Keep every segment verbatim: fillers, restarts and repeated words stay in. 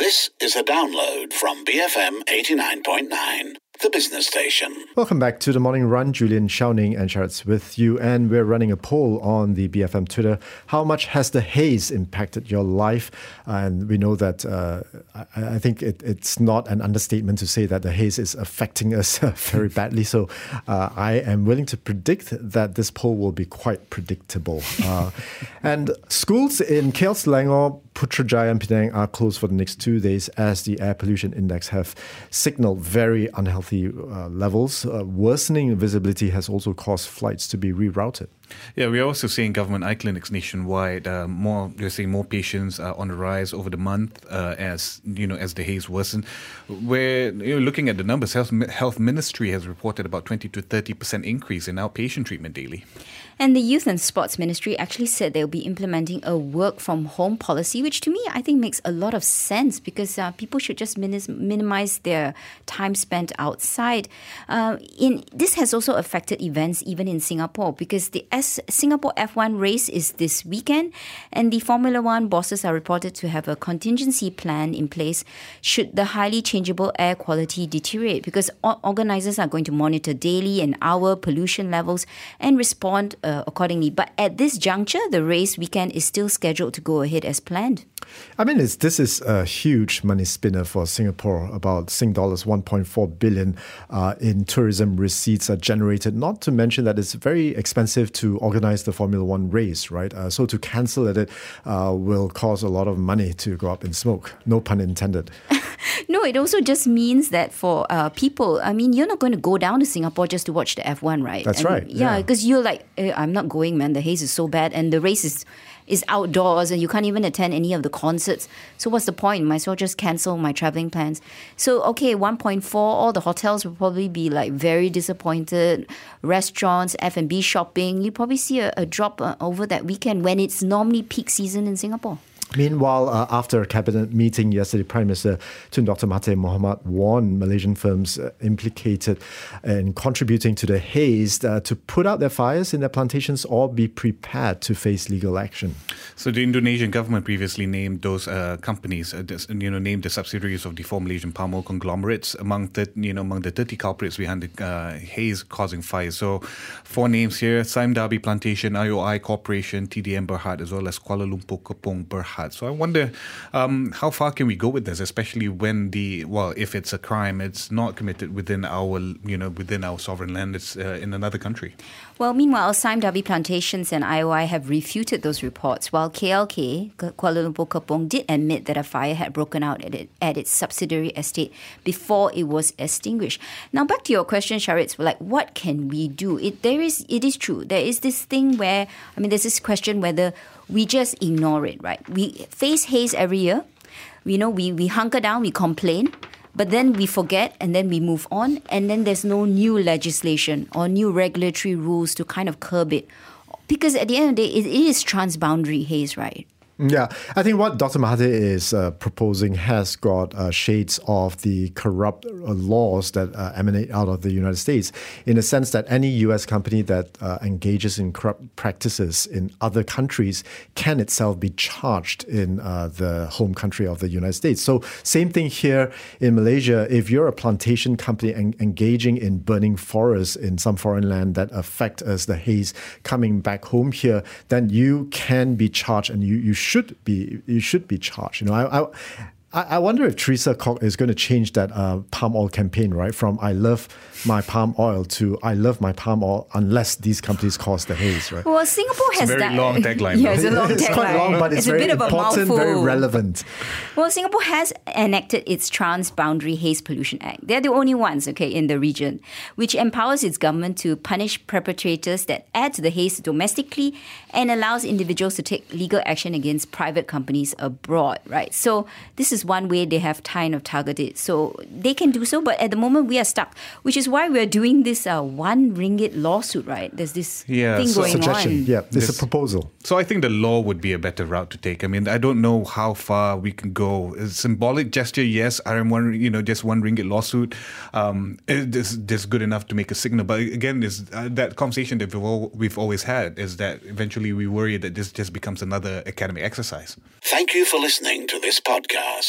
This is a download from B F M eighty-nine point nine, the business station. Welcome back to The Morning Run. Julian Shao-Ning and Sharad with you, and we're running a poll on the B F M Twitter. How much has the haze impacted your life? And we know that uh, I, I think it, it's not an understatement to say that the haze is affecting us very badly. So uh, I am willing to predict that this poll will be quite predictable. Uh, and schools in K L, Selangor, Putrajaya and Penang are closed for the next two days as the air pollution index have signaled very unhealthy uh, levels. Uh, worsening visibility has also caused flights to be rerouted. Yeah, we're also seeing government eye clinics nationwide. Uh, more, we're seeing more patients uh, on the rise over the month uh, as you know as the haze worsen. We're you know, looking at the numbers. Health, Health Ministry has reported about twenty to thirty percent increase in outpatient treatment daily. And the Youth and Sports Ministry actually said they'll be implementing a work-from-home policy, which to me, I think makes a lot of sense because uh, people should just minis- minimize their time spent outside. Uh, in This has also affected events even in Singapore because the S- Singapore F one race is this weekend and the Formula One bosses are reported to have a contingency plan in place should the highly changeable air quality deteriorate because o- organisers are going to monitor daily and hour pollution levels and respond Uh, accordingly. But at this juncture, the race weekend is still scheduled to go ahead as planned. I mean, it's, this is a huge money spinner for Singapore. About Sing dollars one point four billion uh, in tourism receipts are generated. Not to mention that it's very expensive to organize the Formula One race, right? Uh, so to cancel it uh, will cause a lot of money to go up in smoke. No pun intended. No, it also just means that for uh, people, I mean, you're not going to go down to Singapore just to watch the F one, right? That's and, right. Yeah, because yeah. you're like, eh, I'm not going, man. The haze is so bad. And the race is, is outdoors and you can't even attend any of the concerts. So what's the point? Might as well just cancel my traveling plans. So, okay, one point four, all the hotels will probably be like very disappointed. Restaurants, F and B shopping, you probably see a, a drop uh, over that weekend when it's normally peak season in Singapore. Meanwhile, uh, after a cabinet meeting yesterday, Prime Minister Tun Doctor Mahathir Mohamad warned Malaysian firms uh, implicated in contributing to the haze uh, to put out their fires in their plantations or be prepared to face legal action. So the Indonesian government previously named those uh, companies, uh, this, you know, named the subsidiaries of the four Malaysian palm oil conglomerates among the, you know, among the thirty culprits behind the uh, haze causing fires. So four names here: Sime Darby Plantation, I O I Corporation, T D M Berhad, as well as Kuala Lumpur Kepong Berhad. So I wonder um, how far can we go with this, especially when the, well, if it's a crime, it's not committed within our, you know, within our sovereign land, it's uh, in another country. Well, meanwhile, Sime Darby Plantations and I O I have refuted those reports, while K L K, Kuala Lumpur Kepong, did admit that a fire had broken out at, it, at its subsidiary estate before it was extinguished. Now, back to your question, Sharitz, like, what can we do? It there is it is true. There is this thing where, I mean, there's this question whether we just ignore it, right? We face haze every year. You know, we, we hunker down, we complain. But then we forget and then we move on and then there's no new legislation or new regulatory rules to kind of curb it. Because at the end of the day, it is transboundary haze, right? Yeah, I think what Doctor Mahathir is uh, proposing has got uh, shades of the corrupt uh, laws that uh, emanate out of the United States, in the sense that any U S company that uh, engages in corrupt practices in other countries can itself be charged in uh, the home country of the United States. So same thing here in Malaysia. If you're a plantation company en- engaging in burning forests in some foreign land that affect us, the haze coming back home here, then you can be charged and you, you should should be you should be charged. You know, I I, I wonder if Teresa Kok is going to change that uh, palm oil campaign, right? From I love my palm oil to I love my palm oil unless these companies cause the haze, right? Well, Singapore it's has a very that. long tagline. Yeah, it's a long it's tagline. quite long, but it's, it's very a bit important, of a mouthful. very relevant. Well, Singapore has enacted its Transboundary Haze Pollution Act. They're the only ones, okay, in the region, which empowers its government to punish perpetrators that add to the haze domestically and allows individuals to take legal action against private companies abroad, right? So this is one way they have kind of targeted. So they can do so, but at the moment we are stuck, which is why we're doing this uh, one ringgit lawsuit, right? There's this yeah, thing so going suggestion. on. Yeah, there's This- a proposal. So I think the law would be a better route to take. I mean, I don't know how far we can go. A symbolic gesture, yes. I am one, you know, just one ringgit lawsuit. Um, is this good enough to make a signal? But again, is uh, that conversation that we've, all, we've always had is that eventually we worry that this just becomes another academic exercise. Thank you for listening to this podcast.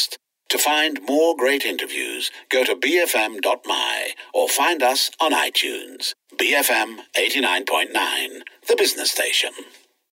To find more great interviews, go to b f m dot m y or find us on iTunes. B F M eighty-nine point nine, the business station.